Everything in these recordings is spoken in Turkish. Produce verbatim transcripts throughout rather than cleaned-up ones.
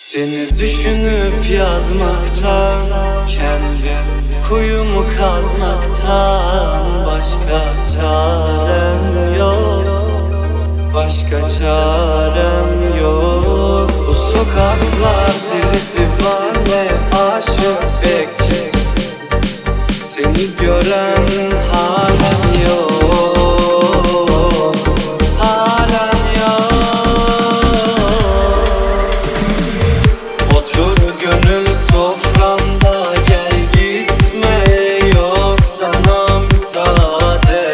Seni düşünüp yazmaktan, kendi kuyumu kazmaktan başka çarem yok, başka çarem yok. Bu sokaklar deli divane, aşık bekçisi, seni gören halen yok, halen yok. Otur gönül soframda, gel gitme, yok sana müsaade.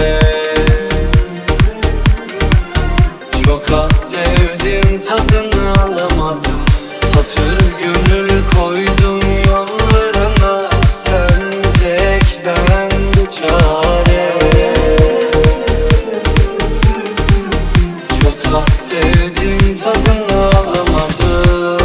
Çok az sevdim, tadını alamadım, hatır gönül koydum yollarına. Sen tek, ben bu çare. Çok az sevdim, tadını alamadım.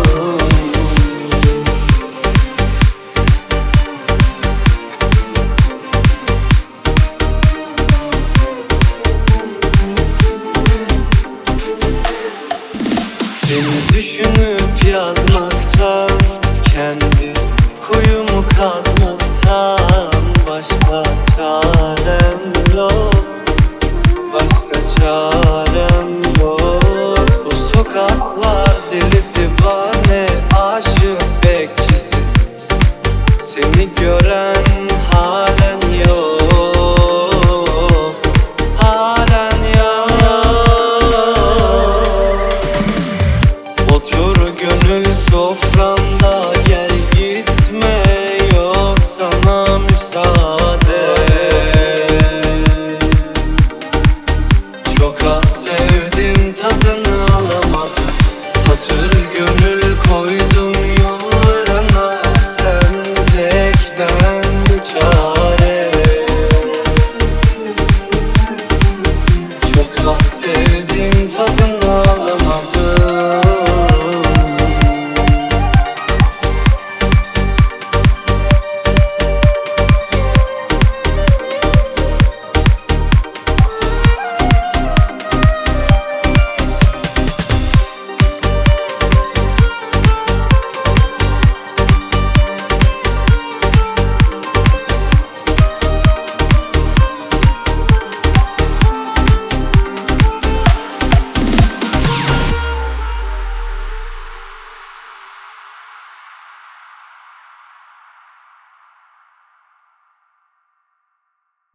Seni düşünüp yazmaktan, kendi kuyumu kazmaktan başka çarem yok, başka çarem yok. Bu sokaklar deli divane, aşık bekçisi, seni gören halen yok, halen yok. Otur gönül soframda, gel gitme, yok sana müsaade. Çok az sevdim, tadını alamadım, hatır gönül koydum yollarına. Sen tek, ben bu çare. Çok az sevdim, tadını